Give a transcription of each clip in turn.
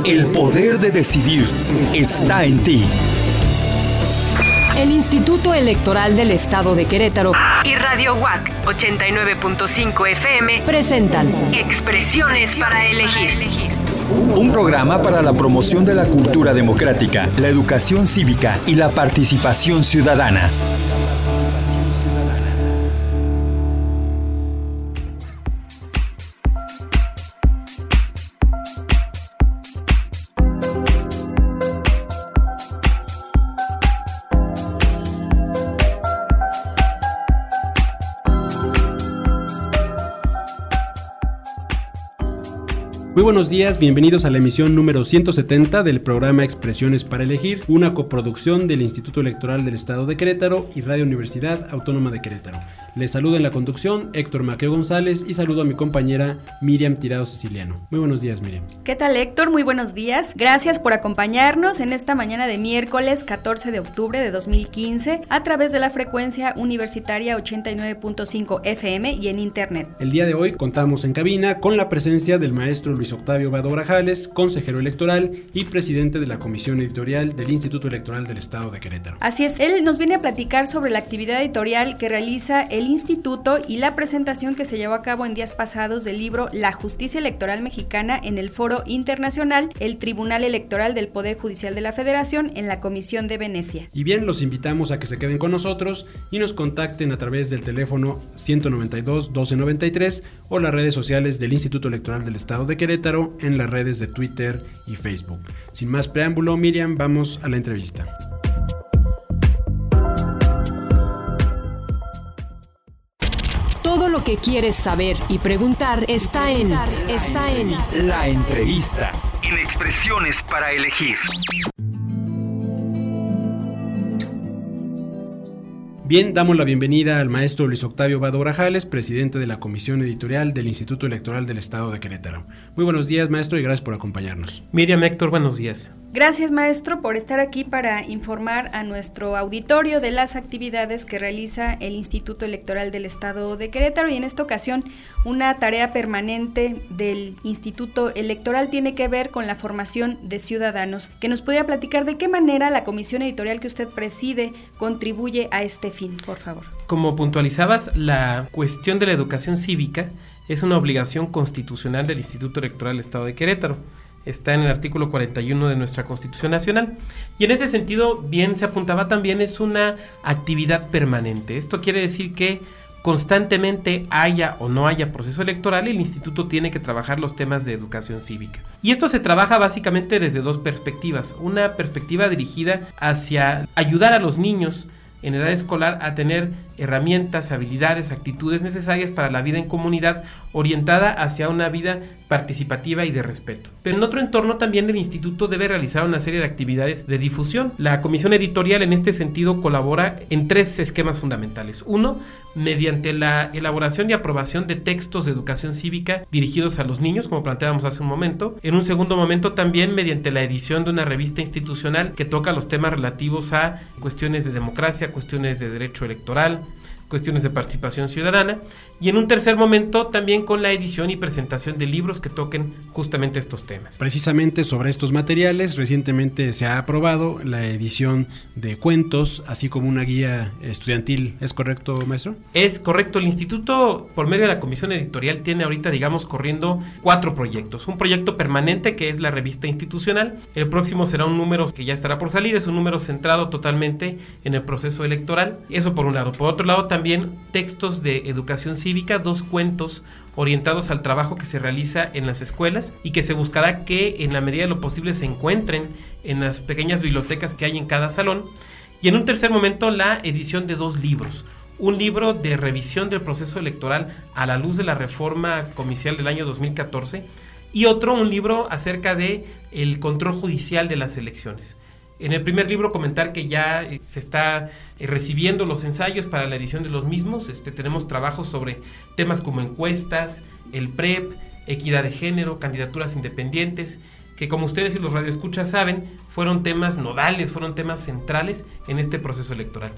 El poder de decidir está en ti. El Instituto Electoral del Estado de Querétaro y Radio UAC 89.5 FM presentan Expresiones para elegir. Un programa para la promoción de la cultura democrática, la educación cívica y la participación ciudadana. Muy buenos días, bienvenidos a la emisión número 170 del programa Expresiones para Elegir, una coproducción del Instituto Electoral del Estado de Querétaro y Radio Universidad Autónoma de Querétaro. Les saludo en la conducción Héctor Maqueo González y saludo a mi compañera Miriam Tirado Siciliano. Muy buenos días, Miriam. ¿Qué tal, Héctor? Muy buenos días. Gracias por acompañarnos en esta mañana de miércoles 14 de octubre de 2015 a través de la frecuencia universitaria 89.5 FM y en internet. El día de hoy contamos en cabina con la presencia del maestro Luis Octavio Vado Grajales, consejero electoral y presidente de la Comisión Editorial del Instituto Electoral del Estado de Querétaro. Así es, él nos viene a platicar sobre la actividad editorial que realiza el instituto y la presentación que se llevó a cabo en días pasados del libro La Justicia Electoral Mexicana en el Foro Internacional, el Tribunal Electoral del Poder Judicial de la Federación en la Comisión de Venecia. Y bien, los invitamos a que se queden con nosotros y nos contacten a través del teléfono 192-1293 o las redes sociales del Instituto Electoral del Estado de Querétaro en las redes de Twitter y Facebook. Sin más preámbulo, Miriam, vamos a la entrevista. Todo lo que quieres saber y preguntar está en La entrevista en Expresiones para Elegir. Bien, damos la bienvenida al maestro Luis Octavio Vado Grajales, presidente de la Comisión Editorial del Instituto Electoral del Estado de Querétaro. Muy buenos días, maestro, y gracias por acompañarnos. Miriam, Héctor, buenos días. Gracias, maestro, por estar aquí para informar a nuestro auditorio de las actividades que realiza el Instituto Electoral del Estado de Querétaro, y en esta ocasión una tarea permanente del Instituto Electoral tiene que ver con la formación de ciudadanos. ¿Que nos pudiera platicar de qué manera la comisión editorial que usted preside contribuye a este fin, por favor? Como puntualizabas, la cuestión de la educación cívica es una obligación constitucional del Instituto Electoral del Estado de Querétaro. Está en el artículo 41 de nuestra Constitución Nacional. Y en ese sentido, bien se apuntaba también, es una actividad permanente. Esto quiere decir que constantemente haya o no haya proceso electoral, el instituto tiene que trabajar los temas de educación cívica. Y esto se trabaja básicamente desde dos perspectivas. Una perspectiva dirigida hacia ayudar a los niños en edad escolar a tener herramientas, habilidades, actitudes necesarias para la vida en comunidad, orientada hacia una vida participativa y de respeto. Pero en otro entorno también el instituto debe realizar una serie de actividades de difusión. La comisión editorial en este sentido colabora en tres esquemas fundamentales. Uno, mediante la elaboración y aprobación de textos de educación cívica dirigidos a los niños, como planteábamos hace un momento. En un segundo momento también mediante la edición de una revista institucional que toca los temas relativos a cuestiones de democracia, cuestiones de derecho electoral, cuestiones de participación ciudadana, y en un tercer momento también con la edición y presentación de libros que toquen justamente estos temas. Precisamente sobre estos materiales, recientemente se ha aprobado la edición de cuentos, así como una guía estudiantil. ¿Es correcto, maestro? Es correcto. El instituto, por medio de la comisión editorial, tiene ahorita, corriendo 4 proyectos. Un proyecto permanente que es la revista institucional. El próximo será un número que ya estará por salir, es un número centrado totalmente en el proceso electoral. Eso por un lado. Por otro lado, también textos de educación cívica, 2 cuentos orientados al trabajo que se realiza en las escuelas y que se buscará que en la medida de lo posible se encuentren en las pequeñas bibliotecas que hay en cada salón. Y en un tercer momento la edición de 2 libros. Un libro de revisión del proceso electoral a la luz de la reforma comicial del año 2014 y otro, un libro acerca de el control judicial de las elecciones. En el primer libro comentar que ya se está recibiendo los ensayos para la edición de los mismos. Tenemos trabajos sobre temas como encuestas, el PREP, equidad de género, candidaturas independientes, que como ustedes y los radioescuchas saben, fueron temas nodales, fueron temas centrales en este proceso electoral.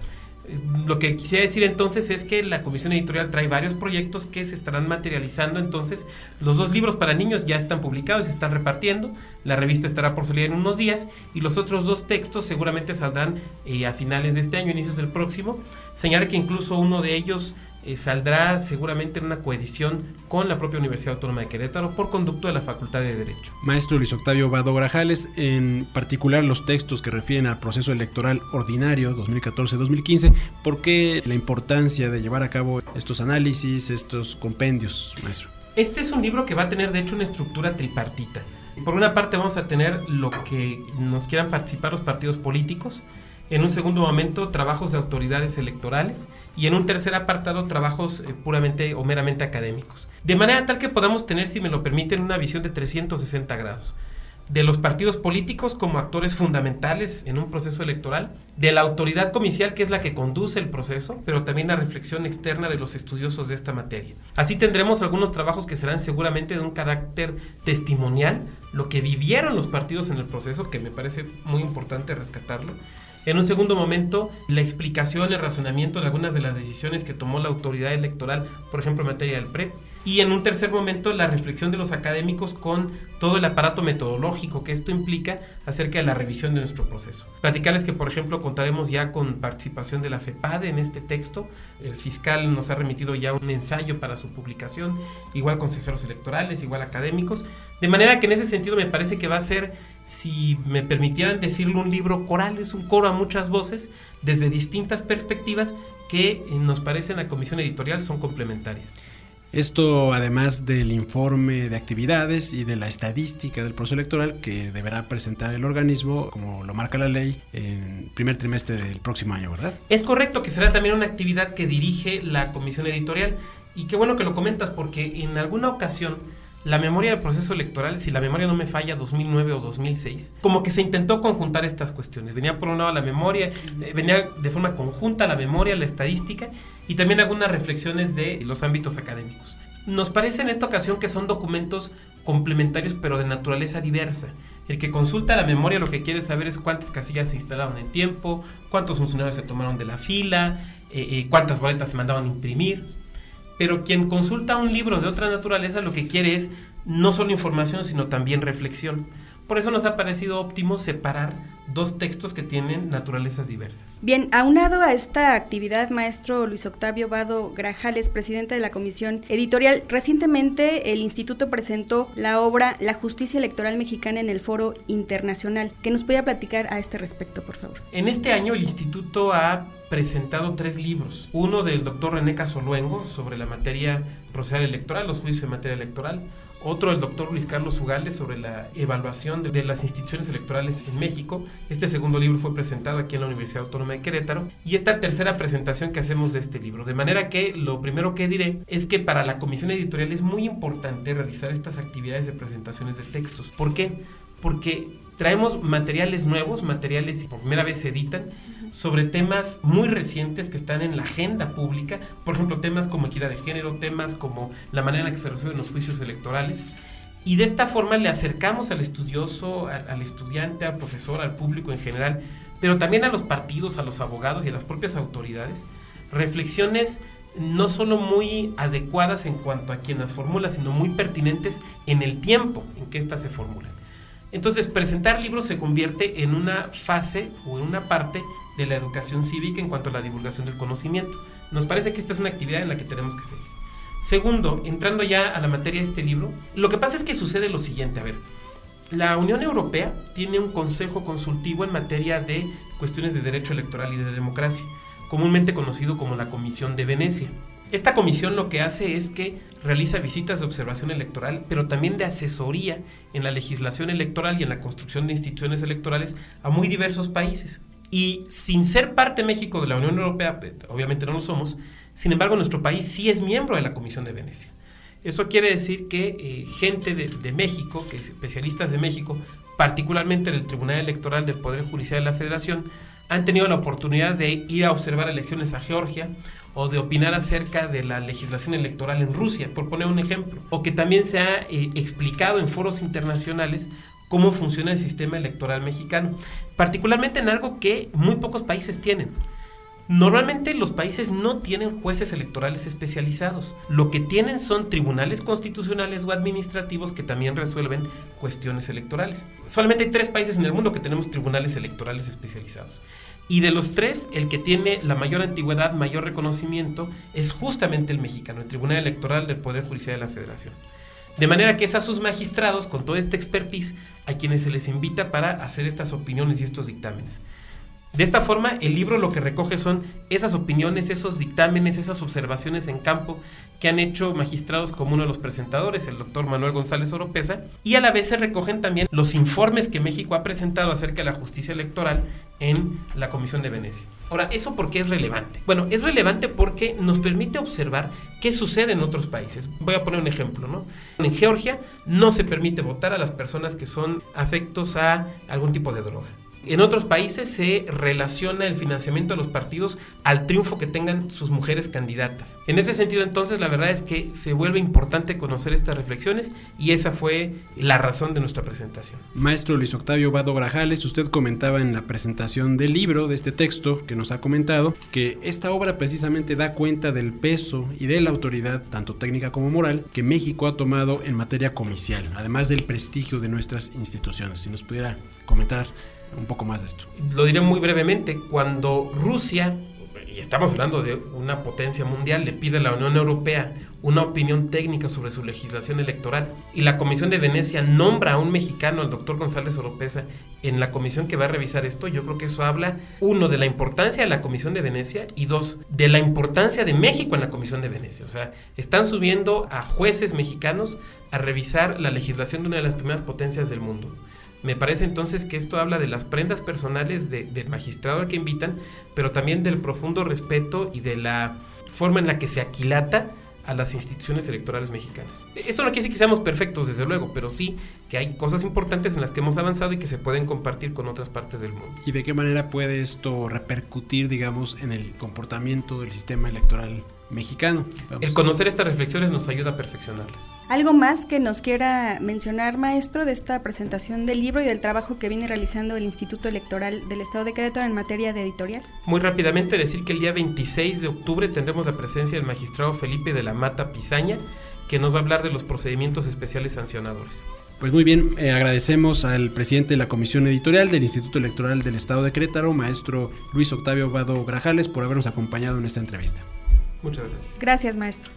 Lo que quisiera decir entonces es que la comisión editorial trae varios proyectos que se estarán materializando. Entonces, los 2 libros para niños ya están publicados y se están repartiendo. La revista estará por salir en unos días y los otros 2 textos seguramente saldrán a finales de este año, inicios del próximo. Señalar que incluso uno de ellos saldrá seguramente en una coedición con la propia Universidad Autónoma de Querétaro por conducto de la Facultad de Derecho. Maestro Luis Octavio Vado Grajales, en particular los textos que refieren al proceso electoral ordinario 2014-2015, ¿por qué la importancia de llevar a cabo estos análisis, estos compendios, maestro? Este es un libro que va a tener de hecho una estructura tripartita. Por una parte vamos a tener lo que nos quieran participar los partidos políticos, en un segundo momento trabajos de autoridades electorales y en un tercer apartado trabajos puramente o meramente académicos. De manera tal que podamos tener, si me lo permiten, una visión de 360 grados. De los partidos políticos como actores fundamentales en un proceso electoral, de la autoridad comicial que es la que conduce el proceso, pero también la reflexión externa de los estudiosos de esta materia. Así tendremos algunos trabajos que serán seguramente de un carácter testimonial, lo que vivieron los partidos en el proceso, que me parece muy importante rescatarlo. En un segundo momento, la explicación, el razonamiento de algunas de las decisiones que tomó la autoridad electoral, por ejemplo, en materia del PREP. Y en un tercer momento, la reflexión de los académicos con todo el aparato metodológico que esto implica acerca de la revisión de nuestro proceso. Platicarles que, por ejemplo, contaremos ya con participación de la FEPADE en este texto. El fiscal nos ha remitido ya un ensayo para su publicación, igual consejeros electorales, igual académicos. De manera que en ese sentido me parece que va a ser, si me permitieran decirlo, un libro coral, es un coro a muchas voces, desde distintas perspectivas que nos parece en la comisión editorial son complementarias. Esto además del informe de actividades y de la estadística del proceso electoral que deberá presentar el organismo, como lo marca la ley, en primer trimestre del próximo año, ¿verdad? Es correcto, que será también una actividad que dirige la comisión editorial, y qué bueno que lo comentas, porque en alguna ocasión la memoria del proceso electoral, si la memoria no me falla, 2009 o 2006, como que se intentó conjuntar estas cuestiones. Venía por un lado la memoria, venía de forma conjunta la memoria, la estadística y también algunas reflexiones de los ámbitos académicos. Nos parece en esta ocasión que son documentos complementarios pero de naturaleza diversa. El que consulta la memoria lo que quiere saber es cuántas casillas se instalaron en tiempo, cuántos funcionarios se tomaron de la fila, cuántas boletas se mandaban a imprimir. Pero quien consulta un libro de otra naturaleza lo que quiere es no solo información, sino también reflexión. Por eso nos ha parecido óptimo separar 2 textos que tienen naturalezas diversas. Bien, aunado a esta actividad, maestro Luis Octavio Vado Grajales, presidente de la Comisión Editorial, recientemente el Instituto presentó la obra La Justicia Electoral Mexicana en el Foro Internacional. ¿Qué nos puede platicar a este respecto, por favor? En este año el Instituto ha presentado 3 libros. Uno del doctor René Casoluengo sobre la materia procesal electoral, los juicios en materia electoral. Otro del doctor Luis Carlos Ugalde sobre la evaluación de las instituciones electorales en México. Este segundo libro fue presentado aquí en la Universidad Autónoma de Querétaro. Y esta tercera presentación que hacemos de este libro. De manera que lo primero que diré es que para la comisión editorial es muy importante realizar estas actividades de presentaciones de textos. ¿Por qué? Porque traemos materiales nuevos, materiales que por primera vez se editan, sobre temas muy recientes que están en la agenda pública, por ejemplo, temas como equidad de género, temas como la manera en la que se resuelven los juicios electorales, y de esta forma le acercamos al estudioso, al estudiante, al profesor, al público en general, pero también a los partidos, a los abogados y a las propias autoridades, reflexiones no solo muy adecuadas en cuanto a quien las formula, sino muy pertinentes en el tiempo en que éstas se formulan. Entonces, presentar libros se convierte en una fase o en una parte de la educación cívica en cuanto a la divulgación del conocimiento. Nos parece que esta es una actividad en la que tenemos que seguir. Segundo, entrando ya a la materia de este libro, lo que pasa es que sucede lo siguiente. A ver, la Unión Europea tiene un consejo consultivo en materia de cuestiones de derecho electoral y de democracia, comúnmente conocido como la Comisión de Venecia. Esta comisión lo que hace es que realiza visitas de observación electoral, pero también de asesoría en la legislación electoral y en la construcción de instituciones electorales a muy diversos países. Y sin ser parte México de la Unión Europea, obviamente no lo somos, sin embargo nuestro país sí es miembro de la Comisión de Venecia. Eso quiere decir que gente de México, que especialistas de México, particularmente del Tribunal Electoral del Poder Judicial de la Federación, han tenido la oportunidad de ir a observar elecciones a Georgia o de opinar acerca de la legislación electoral en Rusia, por poner un ejemplo. O que también se ha explicado en foros internacionales cómo funciona el sistema electoral mexicano, particularmente en algo que muy pocos países tienen. Normalmente los países no tienen jueces electorales especializados. Lo que tienen son tribunales constitucionales o administrativos que también resuelven cuestiones electorales. Solamente hay 3 países en el mundo que tenemos tribunales electorales especializados. Y de los 3, el que tiene la mayor antigüedad, mayor reconocimiento, es justamente el mexicano, el Tribunal Electoral del Poder Judicial de la Federación. De manera que es a sus magistrados, con toda esta expertise, a quienes se les invita para hacer estas opiniones y estos dictámenes. De esta forma, el libro lo que recoge son esas opiniones, esos dictámenes, esas observaciones en campo que han hecho magistrados como uno de los presentadores, el doctor Manuel González Oropesa, y a la vez se recogen también los informes que México ha presentado acerca de la justicia electoral en la Comisión de Venecia. Ahora, ¿eso por qué es relevante? Bueno, es relevante porque nos permite observar qué sucede en otros países. Voy a poner un ejemplo, ¿no? En Georgia no se permite votar a las personas que son afectos a algún tipo de droga. En otros países se relaciona el financiamiento de los partidos al triunfo que tengan sus mujeres candidatas. En ese sentido, entonces, la verdad es que se vuelve importante conocer estas reflexiones y esa fue la razón de nuestra presentación. Maestro Luis Octavio Vado Grajales, usted comentaba en la presentación del libro, de este texto que nos ha comentado, que esta obra precisamente da cuenta del peso y de la autoridad, tanto técnica como moral, que México ha tomado en materia comicial, además del prestigio de nuestras instituciones. Si nos pudiera comentar un poco más de esto. Lo diré muy brevemente. Cuando Rusia, y estamos hablando de una potencia mundial, le pide a la Unión Europea una opinión técnica sobre su legislación electoral y la Comisión de Venecia nombra a un mexicano, el doctor González Oropesa, en la comisión que va a revisar esto, yo creo que eso habla, 1, de la importancia de la Comisión de Venecia y 2, de la importancia de México en la Comisión de Venecia. O sea, están subiendo a jueces mexicanos a revisar la legislación de una de las primeras potencias del mundo. Me parece entonces que esto habla de las prendas personales del magistrado al que invitan, pero también del profundo respeto y de la forma en la que se aquilata a las instituciones electorales mexicanas. Esto no quiere decir que seamos perfectos, desde luego, pero sí que hay cosas importantes en las que hemos avanzado y que se pueden compartir con otras partes del mundo. ¿Y de qué manera puede esto repercutir, digamos, en el comportamiento del sistema electoral mexicano? El conocer estas reflexiones nos ayuda a perfeccionarlas. ¿Algo más que nos quiera mencionar, maestro, de esta presentación del libro y del trabajo que viene realizando el Instituto Electoral del Estado de Querétaro en materia de editorial? Muy rápidamente decir que el día 26 de octubre tendremos la presencia del magistrado Felipe de la Mata Pizaña, que nos va a hablar de los procedimientos especiales sancionadores. Pues muy bien, agradecemos al presidente de la Comisión Editorial del Instituto Electoral del Estado de Querétaro, maestro Luis Octavio Vado Grajales, por habernos acompañado en esta entrevista. Muchas gracias. Gracias, maestro.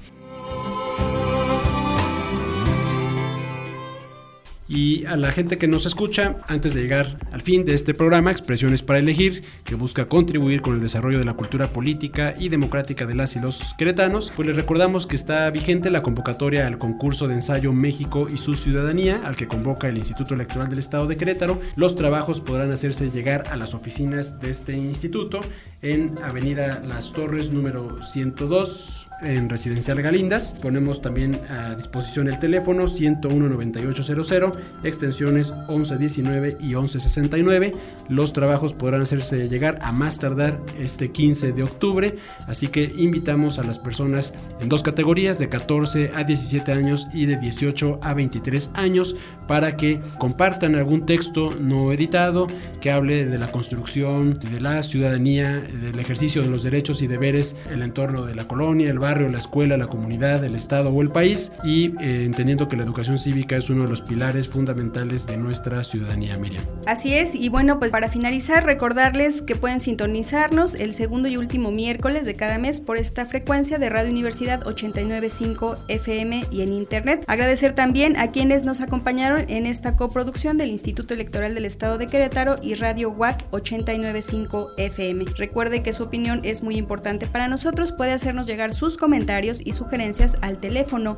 Y a la gente que nos escucha, antes de llegar al fin de este programa, Expresiones para Elegir, que busca contribuir con el desarrollo de la cultura política y democrática de las y los queretanos, pues les recordamos que está vigente la convocatoria al concurso de ensayo México y su ciudadanía, al que convoca el Instituto Electoral del Estado de Querétaro. Los trabajos podrán hacerse llegar a las oficinas de este instituto en Avenida Las Torres, número 102, en Residencial Galindas. Ponemos también a disposición el teléfono 101-9800, extensiones 1119 y 1169. Los trabajos podrán hacerse llegar a más tardar este 15 de octubre, así que invitamos a las personas en 2 categorías, de 14 a 17 años y de 18 a 23 años, para que compartan algún texto no editado que hable de la construcción de la ciudadanía, del ejercicio de los derechos y deberes, el entorno de la colonia, el barrio, la escuela, la comunidad, el estado o el país, y entendiendo que la educación cívica es uno de los pilares fundamentales de nuestra ciudadanía, Miriam. Así es, y bueno, pues para finalizar, recordarles que pueden sintonizarnos el segundo y último miércoles de cada mes por esta frecuencia de Radio Universidad 89.5 FM y en internet. Agradecer también a quienes nos acompañaron en esta coproducción del Instituto Electoral del Estado de Querétaro y Radio UAC 89.5 FM. Recuerde que su opinión es muy importante para nosotros. Puede hacernos llegar sus comentarios y sugerencias al teléfono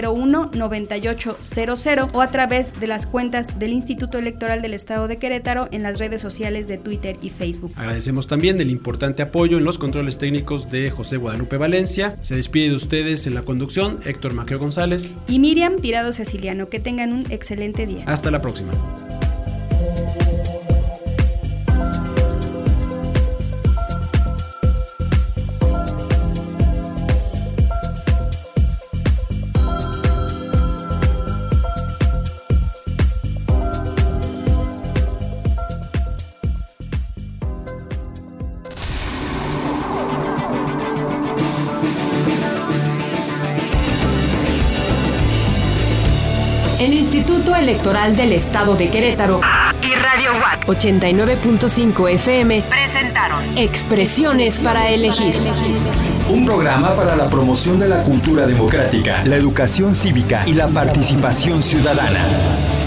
101-9800 o a través de las cuentas del Instituto Electoral del Estado de Querétaro en las redes sociales de Twitter y Facebook. Agradecemos también el importante apoyo en los controles técnicos de José Guadalupe Valencia. Se despide de ustedes en la conducción Héctor Macreo González y Miriam Tirado Ceciliano. Que tengan un excelente día. Hasta la próxima. El Instituto Electoral del Estado de Querétaro y Radio WAC 89.5 FM presentaron Expresiones para elegir. Un programa para la promoción de la cultura democrática, la educación cívica y la participación ciudadana.